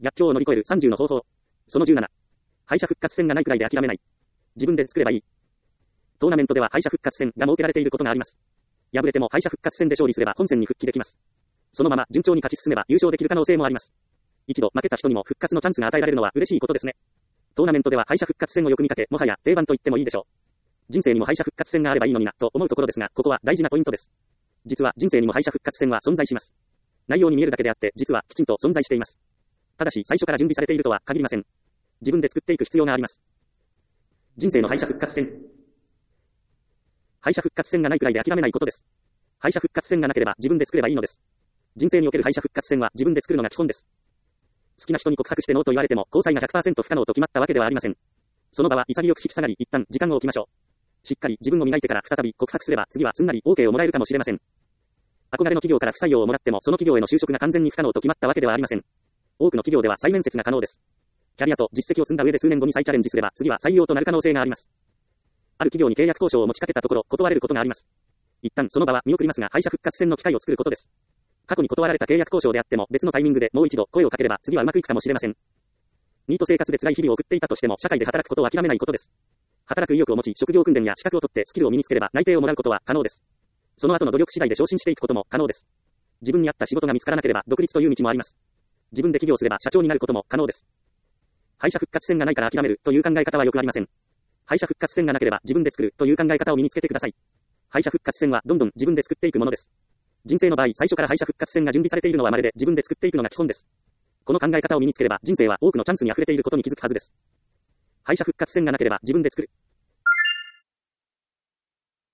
逆境を乗り越える30の方法。その17。敗者復活戦がないくらいで諦めない。自分で作ればいい。トーナメントでは敗者復活戦が設けられていることがあります。敗れても敗者復活戦で勝利すれば本戦に復帰できます。そのまま順調に勝ち進めば優勝できる可能性もあります。一度負けた人にも復活のチャンスが与えられるのは嬉しいことですね。トーナメントでは敗者復活戦をよく見かけ、もはや定番と言ってもいいでしょう。人生にも敗者復活戦があればいいのにな、と思うところですが、ここは大事なポイントです。実は人生にも敗者復活戦は存在します。内容に見えるだけであって、実はきちんと存在しています。ただし、最初から準備されているとは限りません。自分で作っていく必要があります。人生の敗者復活戦。敗者復活戦がないくらいで諦めないことです。敗者復活戦がなければ自分で作ればいいのです。人生における敗者復活戦は自分で作るのが基本です。好きな人に告白してノーと言われても、交際が 100% 不可能と決まったわけではありません。その場は潔く引き下がり、一旦時間を置きましょう。しっかり自分を磨いてから再び告白すれば、次はすんなり OK をもらえるかもしれません。憧れの企業から不採用をもらっても、その企業への就職が完全に不可能と決まったわけではありません。多くの企業では再面接が可能です。キャリアと実績を積んだ上で数年後に再チャレンジすれば、次は採用となる可能性があります。ある企業に契約交渉を持ちかけたところ、断れることがあります。一旦その場は見送りますが、敗者復活戦の機会を作ることです。過去に断られた契約交渉であっても、別のタイミングでもう一度声をかければ、次はうまくいくかもしれません。ニート生活で辛い日々を送っていたとしても、社会で働くことを諦めないことです。働く意欲を持ち、職業訓練や資格を取ってスキルを身につければ、内定をもらうことは可能です。その後の努力次第で昇進していくことも可能です。自分に合った仕事が見つからなければ、独立という道もあります。自分で起業すれば社長になることも可能です。敗者復活戦がないから諦めるという考え方はよくありません。敗者復活戦がなければ自分で作るという考え方を身につけてください。敗者復活戦はどんどん自分で作っていくものです。人生の場合、最初から敗者復活戦が準備されているのは稀で、自分で作っていくのが基本です。この考え方を身につければ、人生は多くのチャンスに溢れていることに気づくはずです。敗者復活戦がなければ自分で作る。